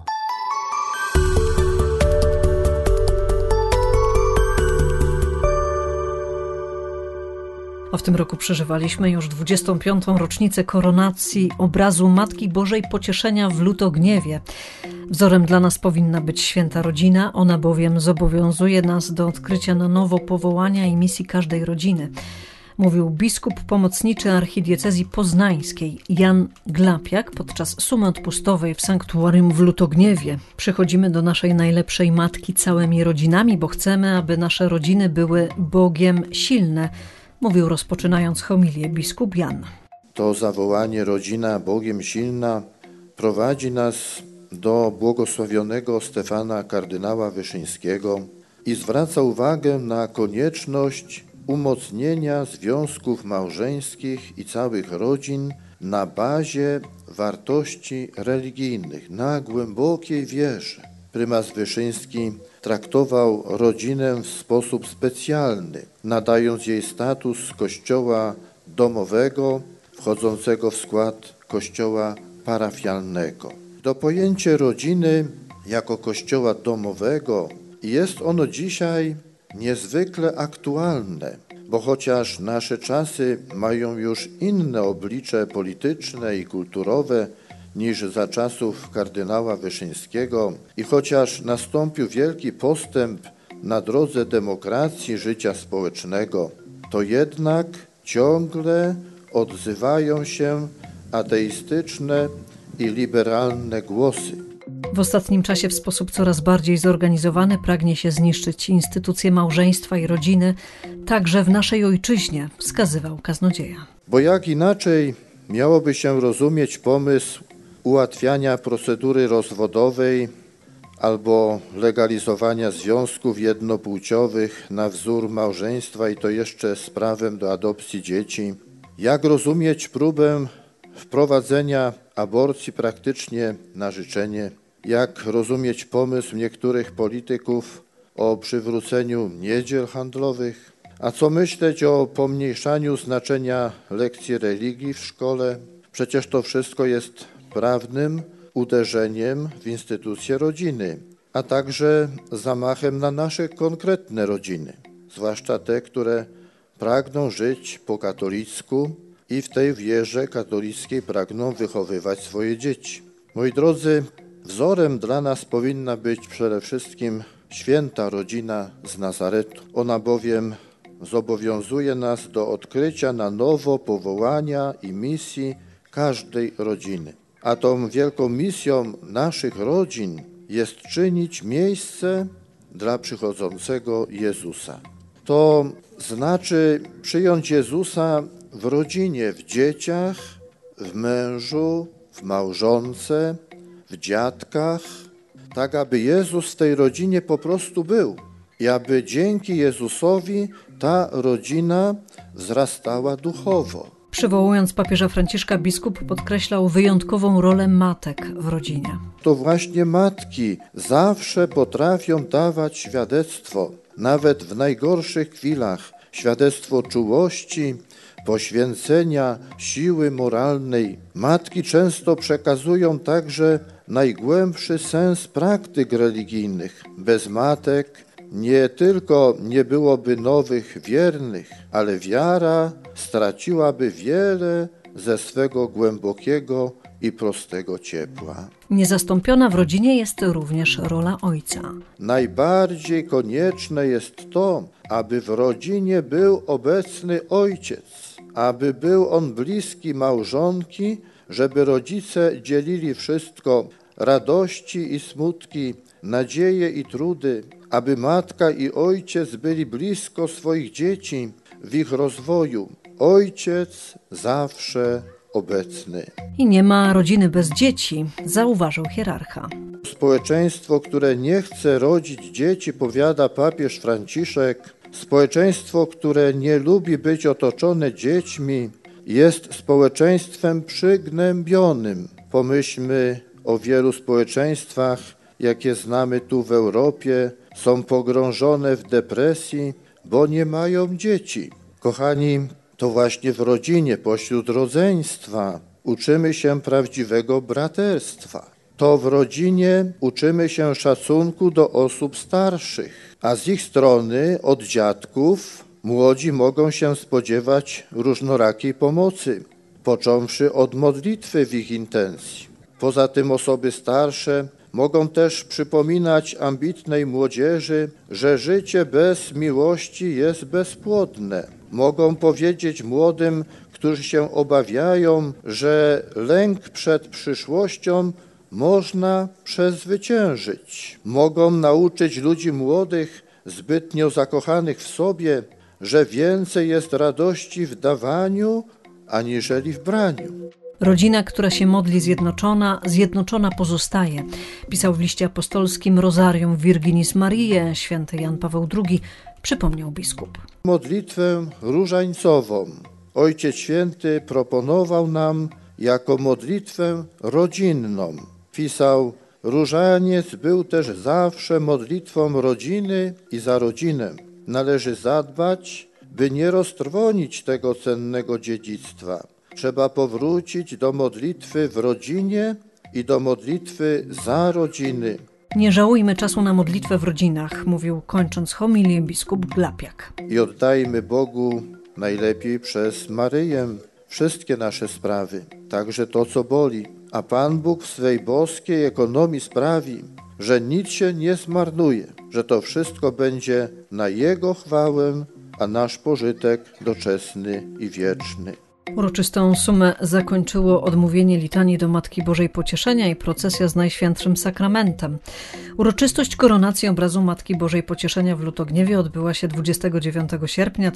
B: A w tym roku przeżywaliśmy już 25. rocznicę koronacji obrazu Matki Bożej Pocieszenia w Lutogniewie. Wzorem dla nas powinna być święta rodzina, ona bowiem zobowiązuje nas do odkrycia na nowo powołania i misji każdej rodziny. Mówił biskup pomocniczy archidiecezji poznańskiej Jan Glapiak podczas sumy odpustowej w sanktuarium w Lutogniewie. Przychodzimy do naszej najlepszej matki całymi rodzinami, bo chcemy, aby nasze rodziny były Bogiem silne, mówił rozpoczynając homilię biskup Jan.
K: To zawołanie rodzina Bogiem silna prowadzi nas do błogosławionego Stefana kardynała Wyszyńskiego i zwraca uwagę na konieczność umocnienia związków małżeńskich i całych rodzin na bazie wartości religijnych, na głębokiej wierze. Prymas Wyszyński traktował rodzinę w sposób specjalny, nadając jej status kościoła domowego, wchodzącego w skład kościoła parafialnego. To pojęcie rodziny jako kościoła domowego jest ono dzisiaj niezwykle aktualne, bo chociaż nasze czasy mają już inne oblicze polityczne i kulturowe niż za czasów kardynała Wyszyńskiego i chociaż nastąpił wielki postęp na drodze demokracji życia społecznego, to jednak ciągle odzywają się ateistyczne i liberalne głosy.
B: W ostatnim czasie w sposób coraz bardziej zorganizowany pragnie się zniszczyć instytucje małżeństwa i rodziny, także w naszej ojczyźnie, wskazywał kaznodzieja.
K: Bo jak inaczej miałoby się rozumieć pomysł ułatwiania procedury rozwodowej albo legalizowania związków jednopłciowych na wzór małżeństwa i to jeszcze z prawem do adopcji dzieci? Jak rozumieć próbę wprowadzenia aborcji praktycznie na życzenie? Jak rozumieć pomysł niektórych polityków o przywróceniu niedziel handlowych? A co myśleć o pomniejszaniu znaczenia lekcji religii w szkole? Przecież to wszystko jest prawnym uderzeniem w instytucję rodziny, a także zamachem na nasze konkretne rodziny, zwłaszcza te, które pragną żyć po katolicku i w tej wierze katolickiej pragną wychowywać swoje dzieci. Moi drodzy, wzorem dla nas powinna być przede wszystkim święta rodzina z Nazaretu. Ona bowiem zobowiązuje nas do odkrycia na nowo powołania i misji każdej rodziny. A tą wielką misją naszych rodzin jest czynić miejsce dla przychodzącego Jezusa. To znaczy przyjąć Jezusa w rodzinie, w dzieciach, w mężu, w małżonce, w dziadkach, tak aby Jezus w tej rodzinie po prostu był i aby dzięki Jezusowi ta rodzina wzrastała duchowo.
B: Przywołując papieża Franciszka, biskup podkreślał wyjątkową rolę matek w rodzinie.
K: To właśnie matki zawsze potrafią dawać świadectwo, nawet w najgorszych chwilach, świadectwo czułości, poświęcenia, siły moralnej. Matki często przekazują także najgłębszy sens praktyk religijnych. Bez matek nie tylko nie byłoby nowych wiernych, ale wiara straciłaby wiele ze swego głębokiego i prostego ciepła.
B: Niezastąpiona w rodzinie jest również rola ojca.
K: Najbardziej konieczne jest to, aby w rodzinie był obecny ojciec, aby był on bliski małżonki, żeby rodzice dzielili wszystko, radości i smutki, nadzieje i trudy, aby matka i ojciec byli blisko swoich dzieci w ich rozwoju. Ojciec zawsze obecny.
B: I nie ma rodziny bez dzieci, zauważył hierarcha.
K: Społeczeństwo, które nie chce rodzić dzieci, powiada papież Franciszek, społeczeństwo, które nie lubi być otoczone dziećmi, jest społeczeństwem przygnębionym. Pomyślmy o wielu społeczeństwach, jakie znamy tu w Europie, są pogrążone w depresji, bo nie mają dzieci. Kochani, to właśnie w rodzinie, pośród rodzeństwa uczymy się prawdziwego braterstwa. To w rodzinie uczymy się szacunku do osób starszych, a z ich strony od dziadków młodzi mogą się spodziewać różnorakiej pomocy, począwszy od modlitwy w ich intencji. Poza tym osoby starsze Mogą też przypominać ambitnej młodzieży, że życie bez miłości jest bezpłodne. Mogą powiedzieć młodym, którzy się obawiają, że lęk przed przyszłością można przezwyciężyć. Mogą nauczyć ludzi młodych, zbytnio zakochanych w sobie, że więcej jest radości w dawaniu, aniżeli w braniu.
B: Rodzina, która się modli zjednoczona pozostaje. Pisał w liście apostolskim Rosarium Virginis Mariae święty Jan Paweł II, przypomniał biskup.
K: Modlitwę różańcową Ojciec Święty proponował nam jako modlitwę rodzinną. Pisał, różaniec był też zawsze modlitwą rodziny i za rodzinę. Należy zadbać, by nie roztrwonić tego cennego dziedzictwa. Trzeba powrócić do modlitwy w rodzinie i do modlitwy za rodziny.
B: Nie żałujmy czasu na modlitwę w rodzinach, mówił kończąc homilię biskup Glapiak.
K: I oddajmy Bogu najlepiej przez Maryję wszystkie nasze sprawy, także to, co boli. A Pan Bóg w swej boskiej ekonomii sprawi, że nic się nie zmarnuje, że to wszystko będzie na Jego chwałę, a nasz pożytek doczesny i wieczny.
B: Uroczystą sumę zakończyło odmówienie litanii do Matki Bożej Pocieszenia i procesja z Najświętszym Sakramentem. Uroczystość koronacji obrazu Matki Bożej Pocieszenia w Lutogniewie odbyła się 29 sierpnia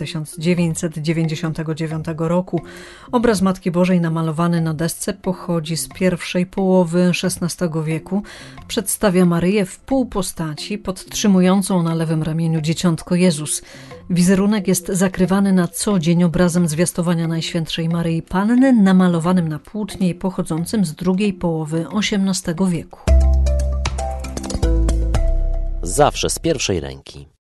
B: 1999 roku. Obraz Matki Bożej namalowany na desce pochodzi z pierwszej połowy XVI wieku. Przedstawia Maryję w półpostaci podtrzymującą na lewym ramieniu dzieciątko Jezus. Wizerunek jest zakrywany na co dzień obrazem zwiastowania Najświętszej Maryi Panny namalowanym na płótnie pochodzącym z drugiej połowy XVIII wieku.
A: Zawsze z pierwszej ręki.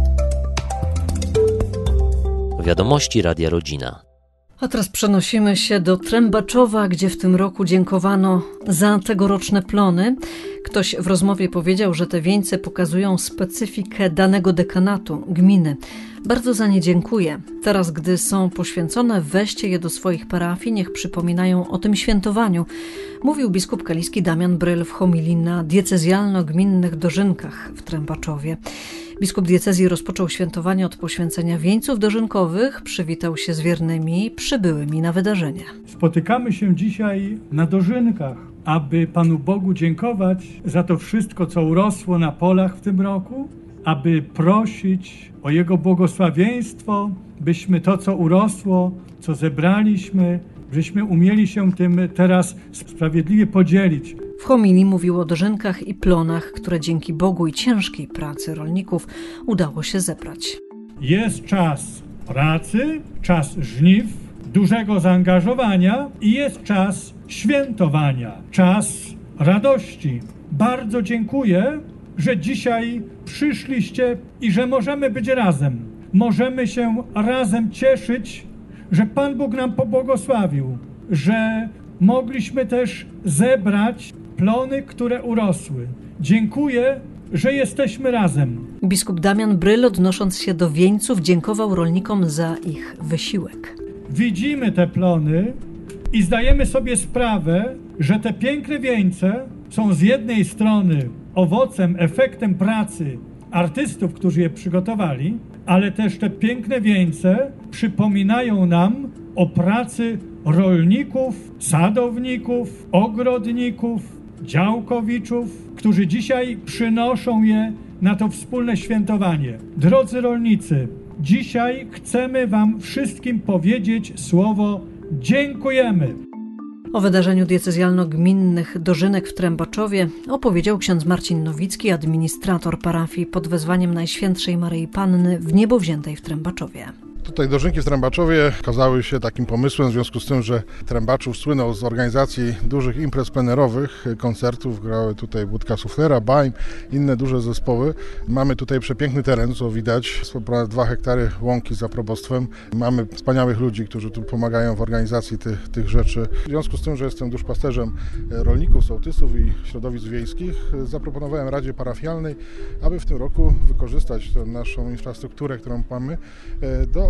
A: Wiadomości Radia Rodzina.
B: A teraz przenosimy się do Trębaczowa, gdzie w tym roku dziękowano za tegoroczne plony. Ktoś w rozmowie powiedział, że te wieńce pokazują specyfikę danego dekanatu, gminy. Bardzo za nie dziękuję. Teraz, gdy są poświęcone, weźcie je do swoich parafii, niech przypominają o tym świętowaniu, mówił biskup kaliski Damian Bryl w homilii na diecezjalno-gminnych dożynkach w Trębaczowie. Biskup diecezji rozpoczął świętowanie od poświęcenia wieńców dożynkowych, przywitał się z wiernymi przybyłymi na wydarzenie.
D: Spotykamy się dzisiaj na dożynkach, aby Panu Bogu dziękować za to wszystko, co urosło na polach w tym roku, aby prosić o Jego błogosławieństwo, byśmy to, co urosło, co zebraliśmy, żeśmy umieli się tym teraz sprawiedliwie podzielić.
B: W homilii mówił o dożynkach i plonach, które dzięki Bogu i ciężkiej pracy rolników udało się zebrać.
D: Jest czas pracy, czas żniw, dużego zaangażowania i jest czas świętowania, czas radości. Bardzo dziękuję, że dzisiaj przyszliście i że możemy być razem. Możemy się razem cieszyć, że Pan Bóg nam pobłogosławił, że mogliśmy też zebrać plony, które urosły. Dziękuję, że jesteśmy razem.
B: Biskup Damian Bryl, odnosząc się do wieńców, dziękował rolnikom za ich wysiłek.
D: Widzimy te plony i zdajemy sobie sprawę, że te piękne wieńce są z jednej strony owocem, efektem pracy artystów, którzy je przygotowali, ale też te piękne wieńce przypominają nam o pracy rolników, sadowników, ogrodników, działkowiczów, którzy dzisiaj przynoszą je na to wspólne świętowanie. Drodzy rolnicy, dzisiaj chcemy Wam wszystkim powiedzieć słowo dziękujemy.
B: O wydarzeniu diecezjalno-gminnych dożynek w Trębaczowie opowiedział ksiądz Marcin Nowicki, administrator parafii pod wezwaniem Najświętszej Maryi Panny w Niebowziętej w Trębaczowie.
L: Tutaj dożynki w Trębaczowie okazały się takim pomysłem w związku z tym, że Trębaczów słynął z organizacji dużych imprez plenerowych, koncertów, grały tutaj Budka Suflera, Bajm, inne duże zespoły. Mamy tutaj przepiękny teren, co widać, ponad 2 hektary łąki za probostwem. Mamy wspaniałych ludzi, którzy tu pomagają w organizacji tych rzeczy. W związku z tym, że jestem duszpasterzem rolników, sołtysów i środowisk wiejskich, zaproponowałem Radzie Parafialnej, aby w tym roku wykorzystać tę naszą infrastrukturę, którą mamy, do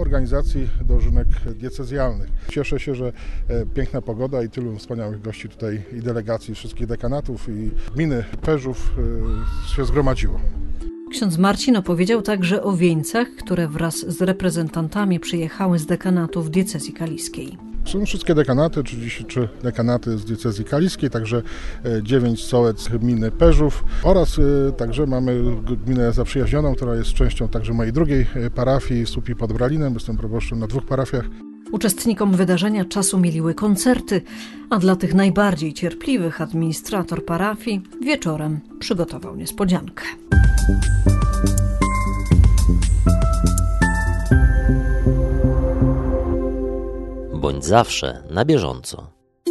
L: organizacji dożynek diecezjalnych. Cieszę się, że piękna pogoda i tylu wspaniałych gości tutaj i delegacji wszystkich dekanatów i gminy Perzów się zgromadziło.
B: Ksiądz Marcin opowiedział także o wieńcach, które wraz z reprezentantami przyjechały z dekanatów diecezji kaliskiej.
L: Są wszystkie dekanaty, 33 dekanaty z diecezji kaliskiej, także 9 sołectw gminy Perzów oraz także mamy gminę zaprzyjaźnioną, która jest częścią także mojej drugiej parafii, Słupii pod Bralinem. Jestem proboszczem na 2 parafiach.
B: Uczestnikom wydarzenia czas umiliły koncerty, a dla tych najbardziej cierpliwych administrator parafii wieczorem przygotował niespodziankę.
A: Bądź zawsze na bieżąco.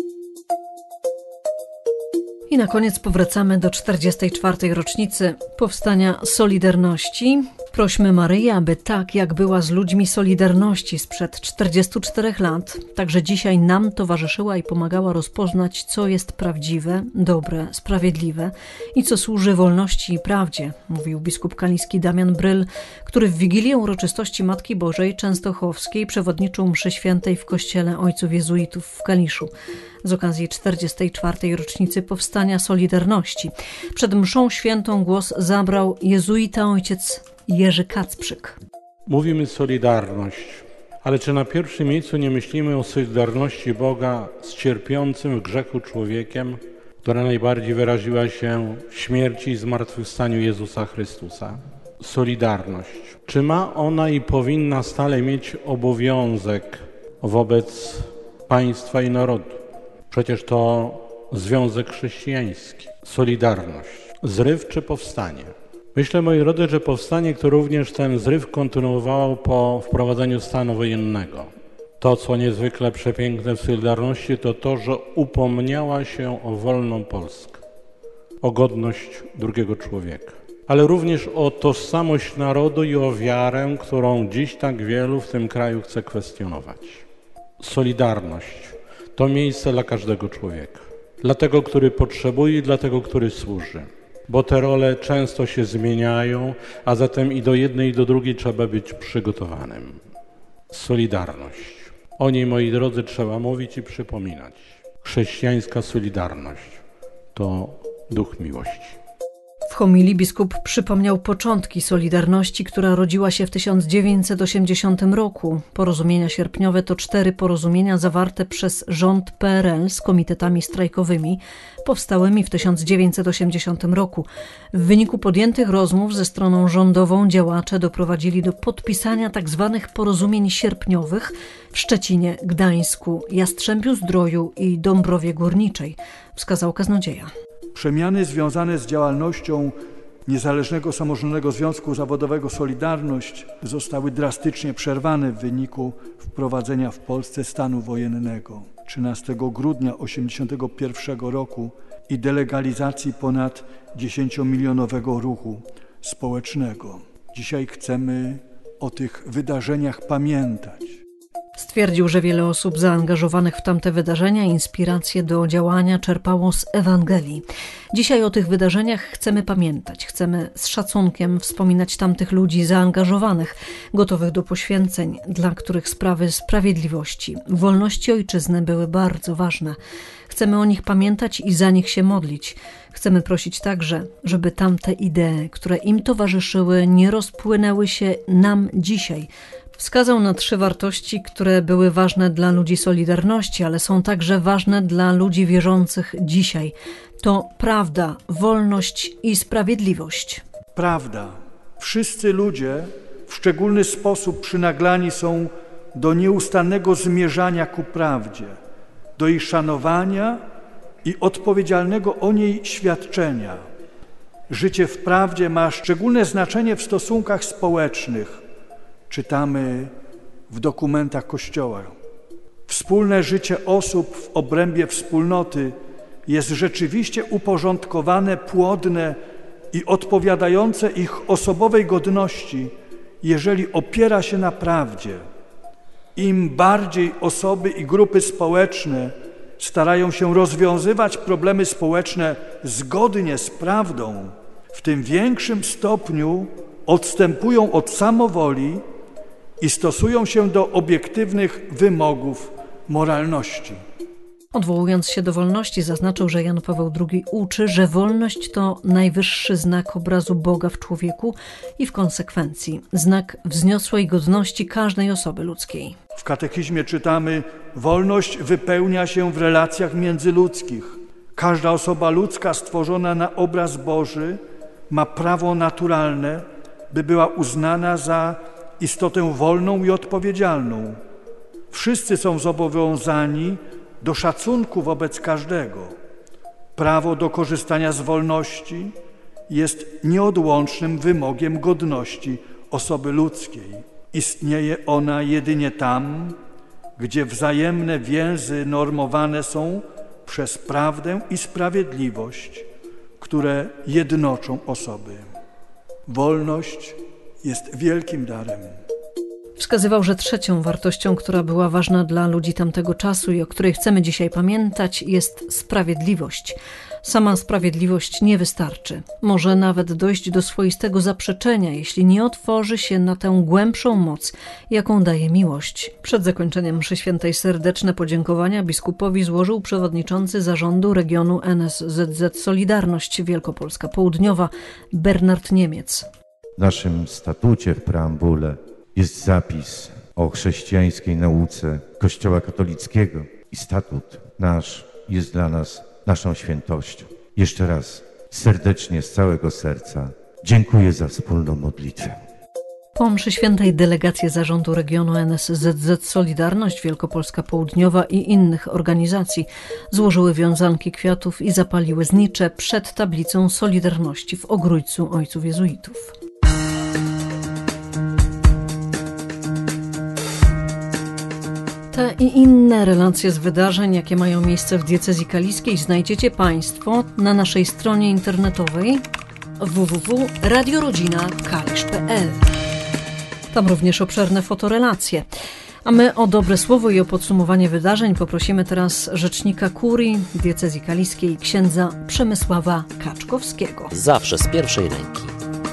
B: I na koniec powracamy do 44. rocznicy powstania Solidarności. Prośmy Maryję, aby tak jak była z ludźmi Solidarności sprzed 44 lat, także dzisiaj nam towarzyszyła i pomagała rozpoznać, co jest prawdziwe, dobre, sprawiedliwe i co służy wolności i prawdzie, mówił biskup kaliski Damian Bryl, który w Wigilię uroczystości Matki Bożej Częstochowskiej przewodniczył mszy świętej w kościele ojców jezuitów w Kaliszu z okazji 44. rocznicy powstania Solidarności. Przed mszą świętą głos zabrał jezuita ojciec Jerzy Kacprzyk.
M: Mówimy solidarność, ale czy na pierwszym miejscu nie myślimy o solidarności Boga z cierpiącym w grzechu człowiekiem, która najbardziej wyraziła się w śmierci i zmartwychwstaniu Jezusa Chrystusa? Solidarność. Czy ma ona i powinna stale mieć obowiązek wobec państwa i narodu? Przecież to związek chrześcijański. Solidarność. Zryw czy powstanie? Myślę, moi drodzy, że powstanie, które również ten zryw kontynuowało po wprowadzeniu stanu wojennego. To, co niezwykle przepiękne w Solidarności, to to, że upomniała się o wolną Polskę, o godność drugiego człowieka, ale również o tożsamość narodu i o wiarę, którą dziś tak wielu w tym kraju chce kwestionować. Solidarność to miejsce dla każdego człowieka, dla tego, który potrzebuje i dla tego, który służy. Bo te role często się zmieniają, a zatem i do jednej, i do drugiej trzeba być przygotowanym. Solidarność. O niej, moi drodzy, trzeba mówić i przypominać. Chrześcijańska solidarność to duch miłości.
B: W homilii biskup przypomniał początki Solidarności, która rodziła się w 1980 roku. Porozumienia sierpniowe to 4 porozumienia zawarte przez rząd PRL z komitetami strajkowymi, powstałymi w 1980 roku. W wyniku podjętych rozmów ze stroną rządową działacze doprowadzili do podpisania tzw. porozumień sierpniowych w Szczecinie, Gdańsku, Jastrzębiu-Zdroju i Dąbrowie Górniczej, wskazał kaznodzieja.
D: Przemiany związane z działalnością Niezależnego Samorządnego Związku Zawodowego Solidarność zostały drastycznie przerwane w wyniku wprowadzenia w Polsce stanu wojennego 13 grudnia 1981 roku i delegalizacji ponad 10-milionowego ruchu społecznego. Dzisiaj chcemy o tych wydarzeniach pamiętać.
B: Stwierdził, że wiele osób zaangażowanych w tamte wydarzenia inspiracje do działania czerpało z Ewangelii. Dzisiaj o tych wydarzeniach chcemy pamiętać. Chcemy z szacunkiem wspominać tamtych ludzi zaangażowanych, gotowych do poświęceń, dla których sprawy sprawiedliwości, wolności ojczyzny były bardzo ważne. Chcemy o nich pamiętać i za nich się modlić. Chcemy prosić także, żeby tamte idee, które im towarzyszyły, nie rozpłynęły się nam dzisiaj. Wskazał na 3 wartości, które były ważne dla ludzi Solidarności, ale są także ważne dla ludzi wierzących dzisiaj. To prawda, wolność i sprawiedliwość.
D: Prawda. Wszyscy ludzie w szczególny sposób przynaglani są do nieustannego zmierzania ku prawdzie, do jej szanowania i odpowiedzialnego o niej świadczenia. Życie w prawdzie ma szczególne znaczenie w stosunkach społecznych. Czytamy w dokumentach Kościoła. Wspólne życie osób w obrębie wspólnoty jest rzeczywiście uporządkowane, płodne i odpowiadające ich osobowej godności, jeżeli opiera się na prawdzie. Im bardziej osoby i grupy społeczne starają się rozwiązywać problemy społeczne zgodnie z prawdą, w tym większym stopniu odstępują od samowoli i stosują się do obiektywnych wymogów moralności.
B: Odwołując się do wolności, zaznaczył, że Jan Paweł II uczy, że wolność to najwyższy znak obrazu Boga w człowieku i w konsekwencji znak wzniosłej godności każdej osoby ludzkiej.
D: W katechizmie czytamy: wolność wypełnia się w relacjach międzyludzkich. Każda osoba ludzka stworzona na obraz Boży ma prawo naturalne, by była uznana za istotę wolną i odpowiedzialną. Wszyscy są zobowiązani do szacunku wobec każdego. Prawo do korzystania z wolności jest nieodłącznym wymogiem godności osoby ludzkiej. Istnieje ona jedynie tam, gdzie wzajemne więzy normowane są przez prawdę i sprawiedliwość, które jednoczą osoby. Wolność jest wielkim darem.
B: Wskazywał, że trzecią wartością, która była ważna dla ludzi tamtego czasu i o której chcemy dzisiaj pamiętać, jest sprawiedliwość. Sama sprawiedliwość nie wystarczy. Może nawet dojść do swoistego zaprzeczenia, jeśli nie otworzy się na tę głębszą moc, jaką daje miłość. Przed zakończeniem mszy świętej serdeczne podziękowania biskupowi złożył przewodniczący zarządu regionu NSZZ Solidarność Wielkopolska Południowa Bernard Niemiec.
J: W naszym statucie, w preambule jest zapis o chrześcijańskiej nauce Kościoła katolickiego i statut nasz jest dla nas naszą świętością. Jeszcze raz serdecznie, z całego serca dziękuję za wspólną modlitwę.
B: Po mszy świętej delegacje zarządu regionu NSZZ Solidarność Wielkopolska Południowa i innych organizacji złożyły wiązanki kwiatów i zapaliły znicze przed tablicą Solidarności w Ogrójcu Ojców Jezuitów. Te i inne relacje z wydarzeń, jakie mają miejsce w diecezji kaliskiej, znajdziecie Państwo na naszej stronie internetowej www.radiorodzina.kalisz.pl. Tam również obszerne fotorelacje. A my o dobre słowo i o podsumowanie wydarzeń poprosimy teraz rzecznika kurii diecezji kaliskiej, księdza Przemysława Kaczkowskiego.
A: Zawsze z pierwszej ręki.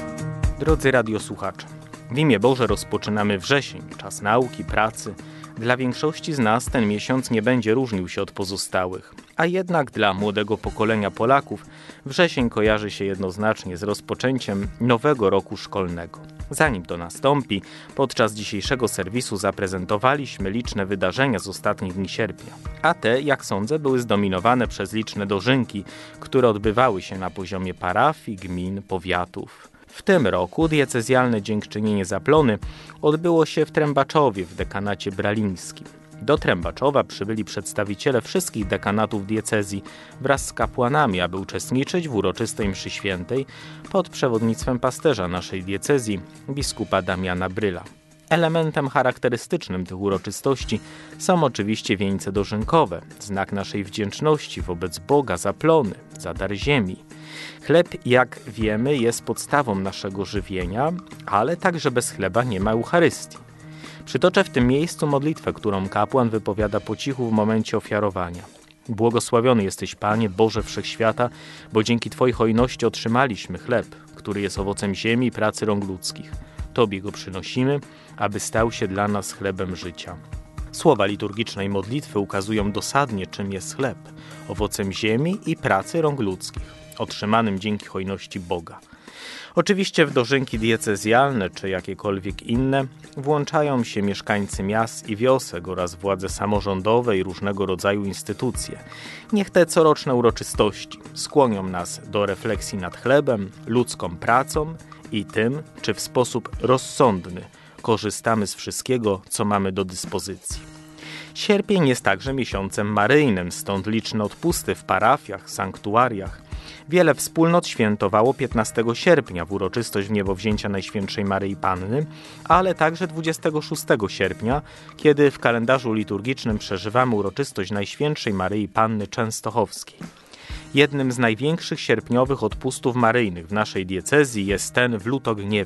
N: Drodzy radiosłuchacze, w imię Boże rozpoczynamy wrzesień, czas nauki, pracy. Dla większości z nas ten miesiąc nie będzie różnił się od pozostałych, a jednak dla młodego pokolenia Polaków wrzesień kojarzy się jednoznacznie z rozpoczęciem nowego roku szkolnego. Zanim to nastąpi, podczas dzisiejszego serwisu zaprezentowaliśmy liczne wydarzenia z ostatnich dni sierpnia, a te, jak sądzę, były zdominowane przez liczne dożynki, które odbywały się na poziomie parafii, gmin, powiatów. W tym roku diecezjalne dziękczynienie Zaplony odbyło się w Trębaczowie w dekanacie bralińskim. Do Trębaczowa przybyli przedstawiciele wszystkich dekanatów diecezji wraz z kapłanami, aby uczestniczyć w uroczystej mszy świętej pod przewodnictwem pasterza naszej diecezji, biskupa Damiana Bryla. Elementem charakterystycznym tych uroczystości są oczywiście wieńce dożynkowe, znak naszej wdzięczności wobec Boga za plony, za dar ziemi. Chleb, jak wiemy, jest podstawą naszego żywienia, ale także bez chleba nie ma Eucharystii. Przytoczę w tym miejscu modlitwę, którą kapłan wypowiada po cichu w momencie ofiarowania. Błogosławiony jesteś, Panie, Boże Wszechświata, bo dzięki Twojej hojności otrzymaliśmy chleb, który jest owocem ziemi i pracy rąk ludzkich. Tobie go przynosimy, aby stał się dla nas chlebem życia. Słowa liturgicznej modlitwy ukazują dosadnie, czym jest chleb, owocem ziemi i pracy rąk ludzkich, otrzymanym dzięki hojności Boga. Oczywiście w dożynki diecezjalne czy jakiekolwiek inne włączają się mieszkańcy miast i wiosek oraz władze samorządowe i różnego rodzaju instytucje. Niech te coroczne uroczystości skłonią nas do refleksji nad chlebem, ludzką pracą i tym, czy w sposób rozsądny korzystamy z wszystkiego, co mamy do dyspozycji. Sierpień jest także miesiącem maryjnym, stąd liczne odpusty w parafiach, sanktuariach. Wiele wspólnot świętowało 15 sierpnia w uroczystość wniebowzięcia Najświętszej Maryi Panny, ale także 26 sierpnia, kiedy w kalendarzu liturgicznym przeżywamy uroczystość Najświętszej Maryi Panny Częstochowskiej. Jednym z największych sierpniowych odpustów maryjnych w naszej diecezji jest ten w Lutogniewie.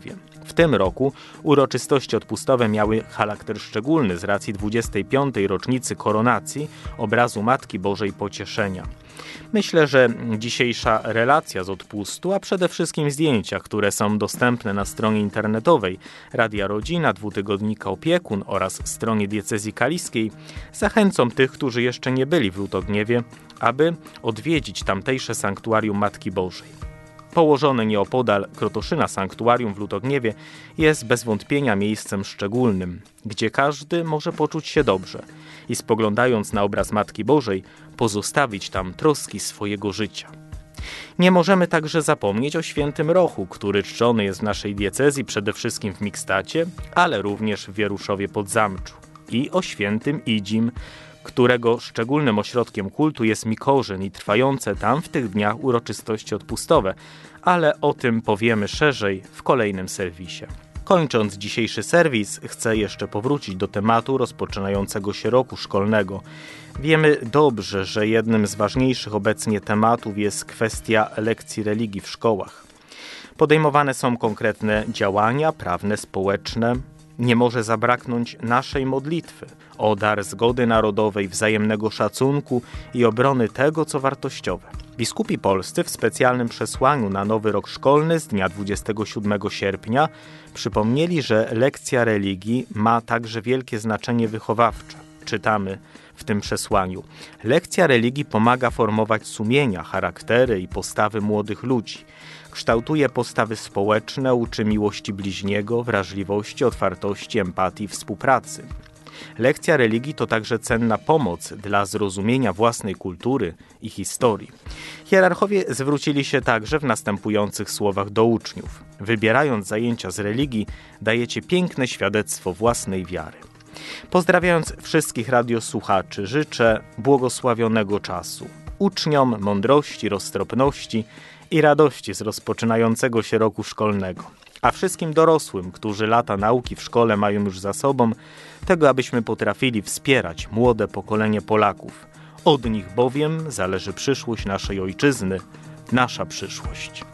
N: W tym roku uroczystości odpustowe miały charakter szczególny z racji 25. rocznicy koronacji obrazu Matki Bożej Pocieszenia. Myślę, że dzisiejsza relacja z odpustu, a przede wszystkim zdjęcia, które są dostępne na stronie internetowej Radia Rodzina, dwutygodnika Opiekun oraz stronie diecezji kaliskiej, zachęcą tych, którzy jeszcze nie byli w Lutogniewie, aby odwiedzić tamtejsze sanktuarium Matki Bożej. Położone nieopodal Krotoszyna sanktuarium w Lutogniewie jest bez wątpienia miejscem szczególnym, gdzie każdy może poczuć się dobrze i spoglądając na obraz Matki Bożej pozostawić tam troski swojego życia. Nie możemy także zapomnieć o świętym Rochu, który czczony jest w naszej diecezji przede wszystkim w Mikstacie, ale również w Wieruszowie Podzamczu, i o świętym Idzim, którego szczególnym ośrodkiem kultu jest Mikorzyn i trwające tam w tych dniach uroczystości odpustowe, ale o tym powiemy szerzej w kolejnym serwisie. Kończąc dzisiejszy serwis, chcę jeszcze powrócić do tematu rozpoczynającego się roku szkolnego. Wiemy dobrze, że jednym z ważniejszych obecnie tematów jest kwestia lekcji religii w szkołach. Podejmowane są konkretne działania prawne, społeczne. Nie może zabraknąć naszej modlitwy o dar zgody narodowej, wzajemnego szacunku i obrony tego, co wartościowe. Biskupi polscy w specjalnym przesłaniu na nowy rok szkolny z dnia 27 sierpnia przypomnieli, że lekcja religii ma także wielkie znaczenie wychowawcze. Czytamy w tym przesłaniu: lekcja religii pomaga formować sumienia, charaktery i postawy młodych ludzi. Kształtuje postawy społeczne, uczy miłości bliźniego, wrażliwości, otwartości, empatii, współpracy. Lekcja religii to także cenna pomoc dla zrozumienia własnej kultury i historii. Hierarchowie zwrócili się także w następujących słowach do uczniów: wybierając zajęcia z religii, dajecie piękne świadectwo własnej wiary. Pozdrawiając wszystkich radiosłuchaczy, życzę błogosławionego czasu, uczniom mądrości, roztropności i radości z rozpoczynającego się roku szkolnego, a wszystkim dorosłym, którzy lata nauki w szkole mają już za sobą, tego, abyśmy potrafili wspierać młode pokolenie Polaków. Od nich bowiem zależy przyszłość naszej ojczyzny, nasza przyszłość.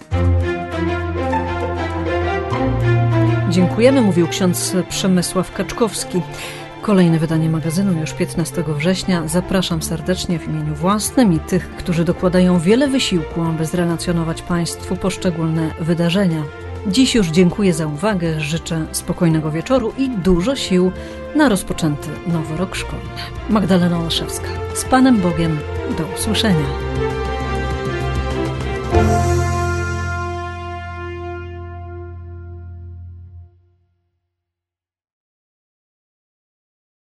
B: Dziękujemy, mówił ksiądz Przemysław Kaczkowski. Kolejne wydanie magazynu już 15 września. Zapraszam serdecznie w imieniu własnym i tych, którzy dokładają wiele wysiłku, aby zrelacjonować Państwu poszczególne wydarzenia. Dziś już dziękuję za uwagę, życzę spokojnego wieczoru i dużo sił na rozpoczęty nowy rok szkolny. Magdalena Olszewska. Z Panem Bogiem. Do usłyszenia.